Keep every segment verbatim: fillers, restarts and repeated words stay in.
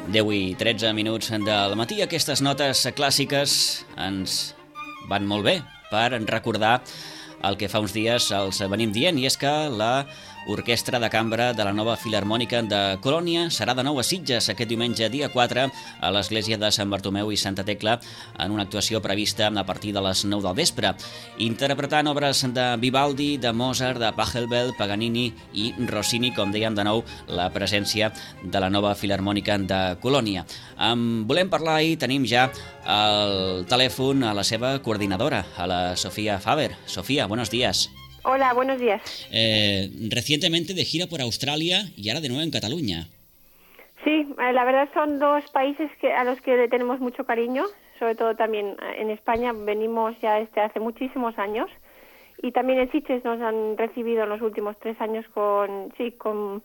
deu i tretze minuts del matí. Aquestes notes clàssiques ens van molt bé per recordar el que fa uns dies els venim dient, i és que la Orquestra de Cambra de la Nova Filharmònica de Colònia serà de nou a Sitges aquest diumenge dia quatre a l'església de Sant Bartomeu i Santa Tecla en una actuació prevista a partir de les nou del vespre, interpretant obres de Vivaldi, de Mozart, de Pachelbel, Paganini i Rossini, com dèiem de nou la presència de la Nova Filharmònica de Colònia. En volem parlar i tenim ja al telèfon a la seva coordinadora, a la Sofía Faber. Sofía, buenos días. Hola, buenos días. Eh, recientemente de gira por Australia y ahora de nuevo en Cataluña. Sí, la verdad son dos países que, a los que le tenemos mucho cariño, sobre todo también en España. Venimos ya desde hace muchísimos años y también en Sitges nos han recibido en los últimos tres años con, sí, con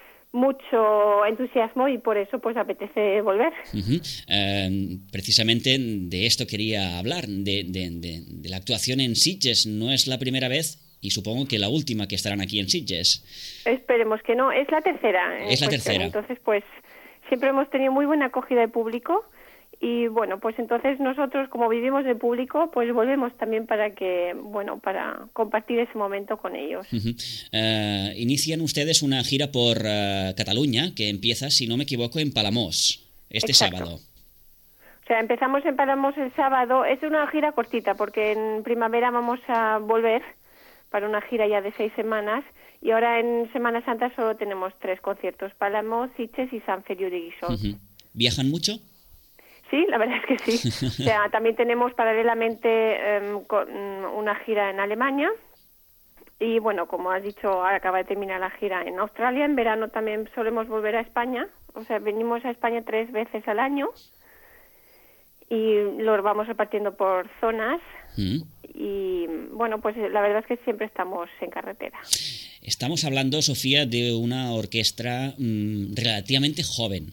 mucho entusiasmo y por eso pues apetece volver. Uh-huh. Eh, precisamente de esto quería hablar, de, de, de, de la actuación en Sitges. No es la primera vez y supongo que la última que estarán aquí en Sitges. Esperemos que no, es la tercera. Es la cuestión. tercera. Entonces pues siempre hemos tenido muy buena acogida de público. Y bueno, pues entonces nosotros, como vivimos de público, pues volvemos también para que, bueno, para compartir ese momento con ellos. Uh-huh. Uh, inician ustedes una gira por uh, Cataluña, que empieza, si no me equivoco, en Palamós, este Exacto. sábado. O sea, empezamos en Palamós el sábado. Es una gira cortita, porque en primavera vamos a volver para una gira ya de seis semanas. Y ahora en Semana Santa solo tenemos tres conciertos: Palamós, Sitges y Sant Feliu de Guíxols. Uh-huh. ¿Viajan mucho? Sí, la verdad es que sí. O sea, también tenemos paralelamente eh, con una gira en Alemania y, bueno, como has dicho, acaba de terminar la gira en Australia. En verano también solemos volver a España. O sea, venimos a España tres veces al año y los vamos repartiendo por zonas. Mm. Y, bueno, pues la verdad es que siempre estamos en carretera. Estamos hablando, Sofía, de una orquesta mmm, relativamente joven.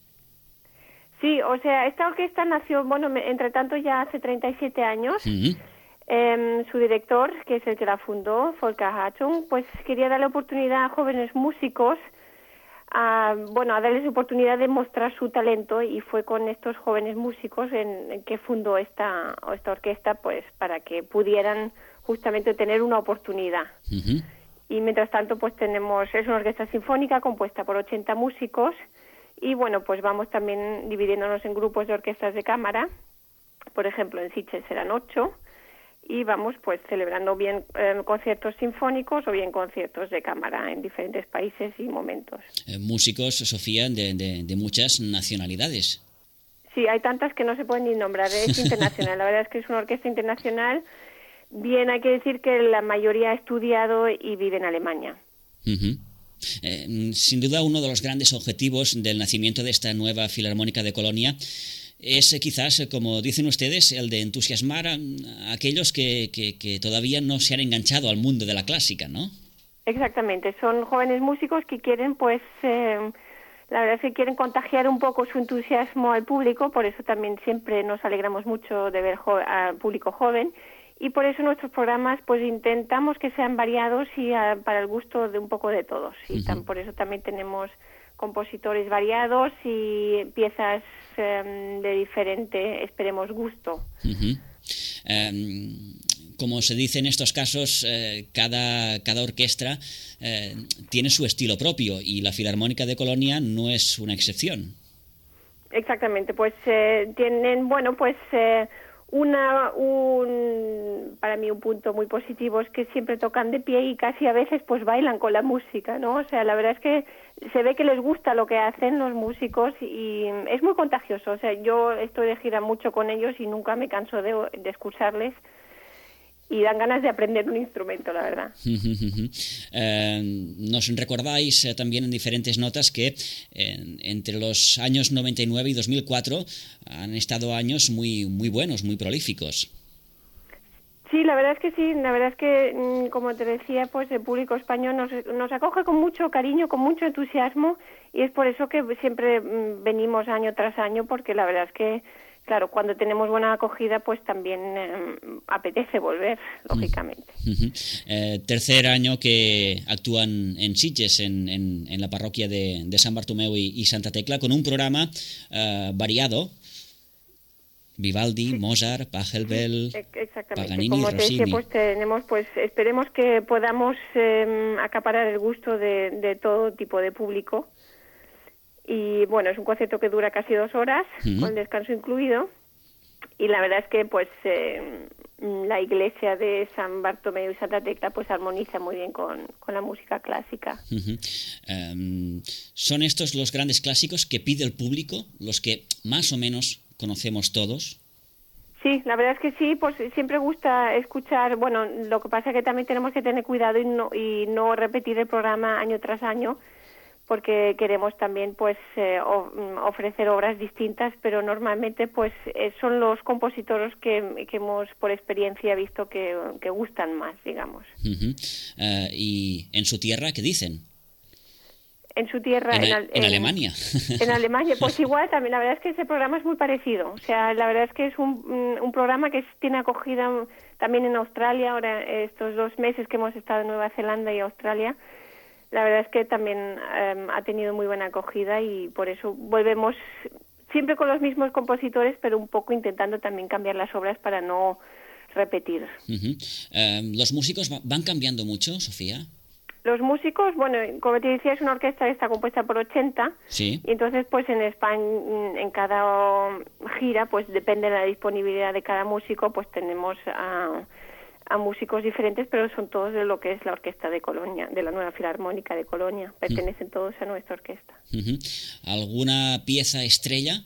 Sí, o sea, esta orquesta nació, bueno, entre tanto ya hace treinta y siete años. Uh-huh. Eh, su director, que es el que la fundó, Volker Hartung, pues quería darle oportunidad a jóvenes músicos, a, bueno, a darles oportunidad de mostrar su talento, y fue con estos jóvenes músicos en, en que fundó esta, esta orquesta, pues para que pudieran justamente tener una oportunidad. Uh-huh. Y mientras tanto, pues tenemos, es una orquesta sinfónica compuesta por ochenta músicos. Y bueno, pues vamos también dividiéndonos en grupos de orquestas de cámara. Por ejemplo, en Sitges serán ocho. Y vamos pues celebrando bien eh, conciertos sinfónicos o bien conciertos de cámara en diferentes países y momentos. Eh, músicos, Sofía, de, de, de muchas nacionalidades. Sí, hay tantas que no se pueden ni nombrar. Es internacional. La verdad es que es una orquesta internacional. Bien, hay que decir que la mayoría ha estudiado y vive en Alemania. Uh-huh. Eh, sin duda, uno de los grandes objetivos del nacimiento de esta nueva Filarmónica de Colonia es eh, quizás, como dicen ustedes, el de entusiasmar a, a aquellos que, que, que todavía no se han enganchado al mundo de la clásica, ¿no? Exactamente, son jóvenes músicos que quieren, pues, eh, la verdad es que quieren contagiar un poco su entusiasmo al público. Por eso también siempre nos alegramos mucho de ver jo- al público joven. Y por eso nuestros programas pues intentamos que sean variados y a, para el gusto de un poco de todos. Y uh-huh. tam, por eso también tenemos compositores variados y piezas um, de diferente, esperemos, gusto. Uh-huh. Um, como se dice en estos casos, eh, cada, cada orquesta eh, tiene su estilo propio, y la Filarmónica de Colonia no es una excepción. Exactamente, pues eh, tienen, bueno, pues... Eh, Una, un, para mí un punto muy positivo es que siempre tocan de pie y casi a veces pues bailan con la música, ¿no? O sea, la verdad es que se ve que les gusta lo que hacen los músicos y es muy contagioso. O sea, yo estoy de gira mucho con ellos y nunca me canso de, de escucharles. Y dan ganas de aprender un instrumento, la verdad. eh, nos recordáis eh, también en diferentes notas que eh, entre los años noventa y nueve y dos mil cuatro han estado años muy muy buenos, muy prolíficos. Sí, la verdad es que sí. La verdad es que, como te decía, pues el público español nos, nos acoge con mucho cariño, con mucho entusiasmo, y es por eso que siempre venimos año tras año, porque la verdad es que claro, cuando tenemos buena acogida, pues también eh, apetece volver, lógicamente. Uh-huh. eh, tercer año que actúan en Sitges, en, en, en la parroquia de, de San Bartomeu y, y Santa Tecla, con un programa eh, variado. Vivaldi, sí. Mozart, Pachelbel, Paganini, como te Rossini. decía, pues tenemos, pues esperemos que podamos eh, acaparar el gusto de, de todo tipo de público. Y bueno, es un concierto que dura casi dos horas, uh-huh. con descanso incluido. Y la verdad es que pues eh, la iglesia de San Bartomeu y Santa Tecla pues armoniza muy bien con, con la música clásica. Uh-huh. Um, ¿Son estos los grandes clásicos que pide el público, los que más o menos conocemos todos? Sí, la verdad es que sí, pues siempre gusta escuchar, bueno, lo que pasa es que también tenemos que tener cuidado y no, y no repetir el programa año tras año, porque queremos también pues eh, ofrecer obras distintas, pero normalmente pues eh, son los compositores que, que hemos por experiencia visto que, que gustan más, digamos. Uh-huh. uh, ¿Y en su tierra qué dicen? En su tierra, en, en, en, en Alemania. En Alemania, pues igual también, la verdad es que ese programa es muy parecido, o sea, la verdad es que es un, un programa que tiene acogida también en Australia, ahora estos dos meses que hemos estado en Nueva Zelanda y Australia. La verdad es que también eh, ha tenido muy buena acogida y por eso volvemos siempre con los mismos compositores, pero un poco intentando también cambiar las obras para no repetir. Uh-huh. Uh, ¿Los músicos van cambiando mucho, Sofía? Los músicos, bueno, como te decía, es una orquesta que está compuesta por ochenta, sí. Y entonces pues en España, en cada gira, pues depende de la disponibilidad de cada músico, pues tenemos a... a músicos diferentes, pero son todos de lo que es la orquesta de Colonia, de la Nueva Filarmónica de Colonia. Pertenecen uh-huh. todos a nuestra orquesta. Uh-huh. ¿Alguna pieza estrella?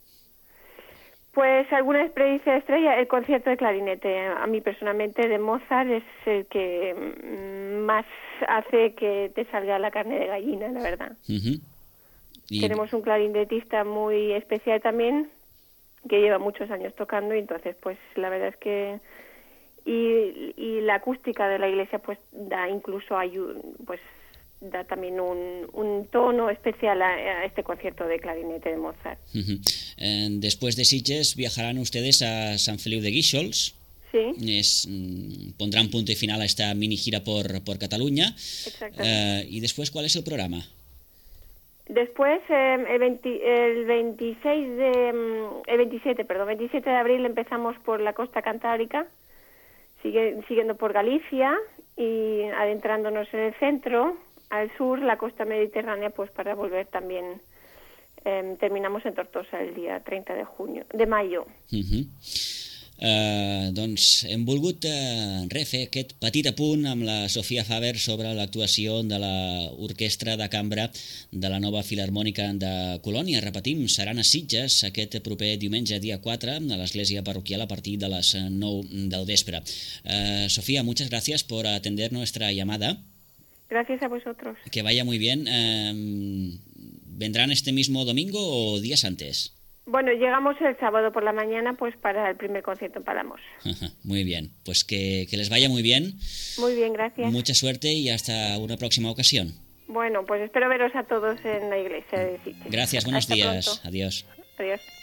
Pues alguna experiencia estrella, el concierto de clarinete. A mí personalmente de Mozart es el que más hace que te salga la carne de gallina, la verdad. Uh-huh. Y... Tenemos un clarinetista muy especial también, que lleva muchos años tocando, y entonces pues la verdad es que Y, y la acústica de la iglesia pues da incluso ayuda, pues da también un, un tono especial a, a este concierto de clarinete de Mozart. Uh-huh. eh, después de Sitges viajarán ustedes a Sant Feliu de Guíxols. Sí. Es, mm, pondrán punto y final a esta mini gira por, por Cataluña. Exactamente. Eh, y después, ¿cuál es el programa? Después, eh, el, veinte, el veintiséis de, el veintisiete, perdón, veintisiete de abril empezamos por la costa cantábrica, Sigue, siguiendo por Galicia y adentrándonos en el centro, al sur, la costa mediterránea, pues para volver también. Eh, terminamos en Tortosa el dia treinta de junio, de mayo. Uh-huh. Uh, doncs hem volgut uh, res, fer aquest petit apunt amb la Sofia Faber sobre l'actuació de l'Orquestra de Cambra de la Nova Filarmònica de Colònia. Repetim, seran a Sitges aquest proper diumenge, dia quatre, a l'església parroquial a partir de les nou del vespre. Uh, Sofía, muchas gracias por atender nuestra llamada. Gracias a vosotros. Que vaya muy bien. Uh, ¿Vendrán este mismo domingo o días antes? Bueno, llegamos el sábado por la mañana pues para el primer concierto en Palamos. Muy bien, pues que, que les vaya muy bien. Muy bien, gracias. Mucha suerte y hasta una próxima ocasión. Bueno, pues espero veros a todos en la iglesia de Sitges. Gracias, buenos hasta días. Pronto. Adiós. Adiós.